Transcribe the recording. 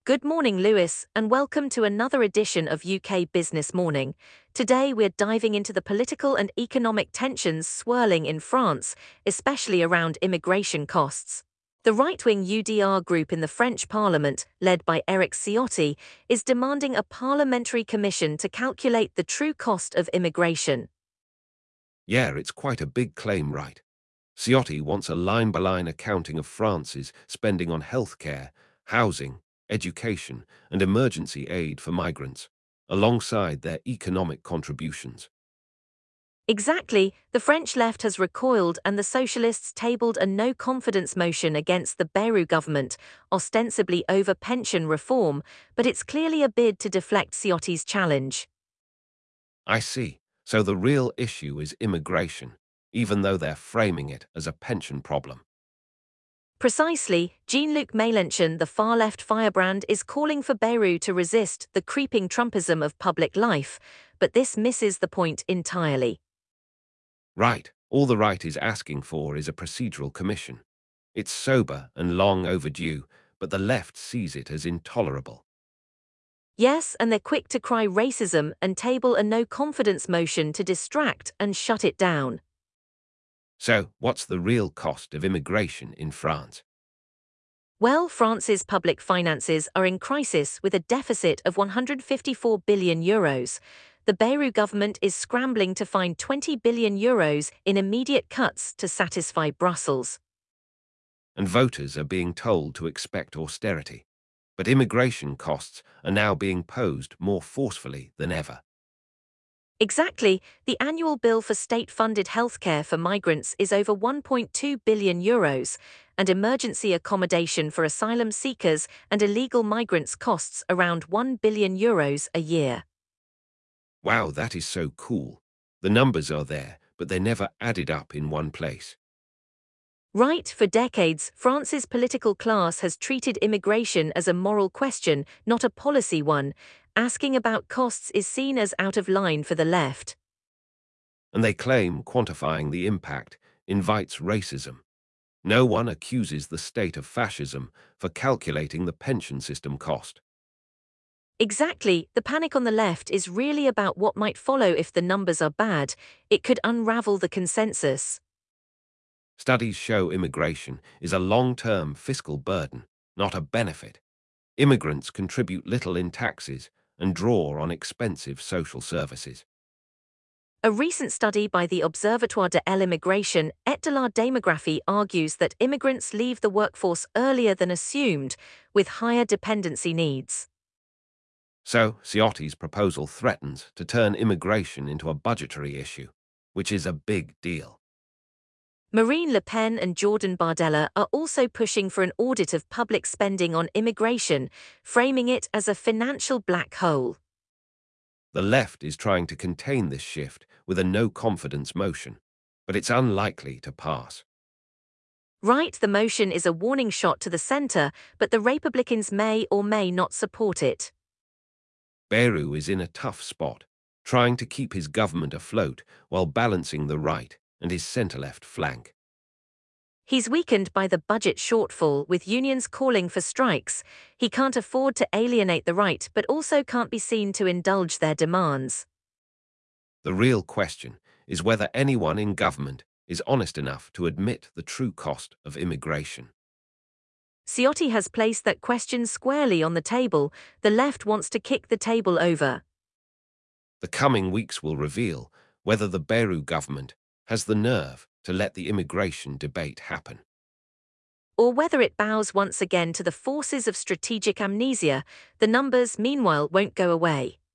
Good morning, Lewis, and welcome to another edition of UK Business Morning. Today, we're diving into the political and economic tensions swirling in France, especially around immigration costs. The right-wing UDR group in the French parliament, led by Éric Ciotti, is demanding a parliamentary commission to calculate the true cost of immigration. Yeah, it's quite a big claim, right? Ciotti wants a line-by-line accounting of France's spending on healthcare, housing, education, and emergency aid for migrants, alongside their economic contributions. Exactly, the French left has recoiled and the socialists tabled a no-confidence motion against the Bayrou government, ostensibly over pension reform, but it's clearly a bid to deflect Ciotti's challenge. I see. So the real issue is immigration, even though they're framing it as a pension problem. Precisely, Jean-Luc Mélenchon, the far-left firebrand, is calling for Bayrou to resist the creeping Trumpism of public life, but this misses the point entirely. Right. All the right is asking for is a procedural commission. It's sober and long overdue, but the left sees it as intolerable. Yes, and they're quick to cry racism and table a no-confidence motion to distract and shut it down. So, what's the real cost of immigration in France? Well, France's public finances are in crisis with a deficit of 154 billion euros. The Bayrou government is scrambling to find 20 billion euros in immediate cuts to satisfy Brussels. And voters are being told to expect austerity. But immigration costs are now being posed more forcefully than ever. Exactly, the annual bill for state-funded healthcare for migrants is over 1.2 billion euros, and emergency accommodation for asylum seekers and illegal migrants costs around 1 billion euros a year. Wow, that is so cool. The numbers are there, but they're never added up in one place. Right, for decades, France's political class has treated immigration as a moral question, not a policy one. Asking about costs is seen as out of line for the left. And they claim quantifying the impact invites racism. No one accuses the state of fascism for calculating the pension system cost. Exactly, the panic on the left is really about what might follow if the numbers are bad. It could unravel the consensus. Studies show immigration is a long-term fiscal burden, not a benefit. Immigrants contribute little in taxes and draw on expensive social services. A recent study by the Observatoire de l'Immigration et de la Démographie argues that immigrants leave the workforce earlier than assumed, with higher dependency needs. So, Ciotti's proposal threatens to turn immigration into a budgetary issue, which is a big deal. Marine Le Pen and Jordan Bardella are also pushing for an audit of public spending on immigration, framing it as a financial black hole. The left is trying to contain this shift with a no-confidence motion, but it's unlikely to pass. Right, the motion is a warning shot to the center, but the Republicans may or may not support it. Bayrou is in a tough spot, trying to keep his government afloat while balancing the right and his centre-left flank. He's weakened by the budget shortfall, with unions calling for strikes. He can't afford to alienate the right, but also can't be seen to indulge their demands. The real question is whether anyone in government is honest enough to admit the true cost of immigration. Ciotti has placed that question squarely on the table. The left wants to kick the table over. The coming weeks will reveal whether the Bayrou government has the nerve to let the immigration debate happen. Or whether it bows once again to the forces of strategic amnesia. The numbers, meanwhile, won't go away.